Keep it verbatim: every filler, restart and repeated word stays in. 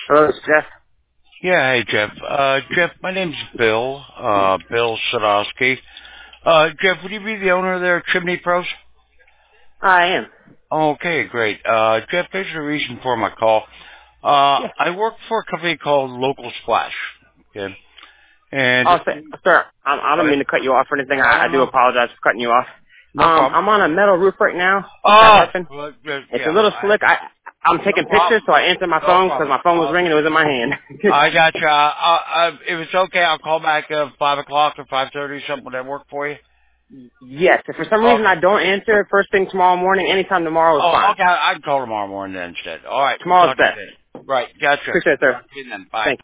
Hello, it's Jeff. Yeah, hey Jeff. Uh, Jeff, my name's Bill. Uh, Bill Sadowski. Uh, Jeff, would you be the owner of their Chimney Pros? I am. Okay, great. Uh, Jeff, there's a reason for my call. Uh, Yeah. I work for a company called Local Splash. Okay, and Oh, sir, sir I, I go don't ahead. mean to cut you off or anything. No, I, I no, do no, apologize for cutting you off. no Um, problem. I'm on a metal roof right now at Oh, Heffin. well, uh, It's a yeah, little I, slick. I, I'm no taking pictures, problem. so I answered my No phone because problem. my phone was Uh, ringing. It was in my hand. I got you. Uh, uh, if it's okay, I'll call back uh, five o'clock or five thirty. Something would that work for you? Yes. If for some reason Okay. I don't answer first thing tomorrow morning, anytime tomorrow is Oh, fine. okay. I can call tomorrow morning then instead. All right. We'll Tomorrow's talk to you best. then. Right. Gotcha. Appreciate it, sir. Talk to you then. Bye. Thank you.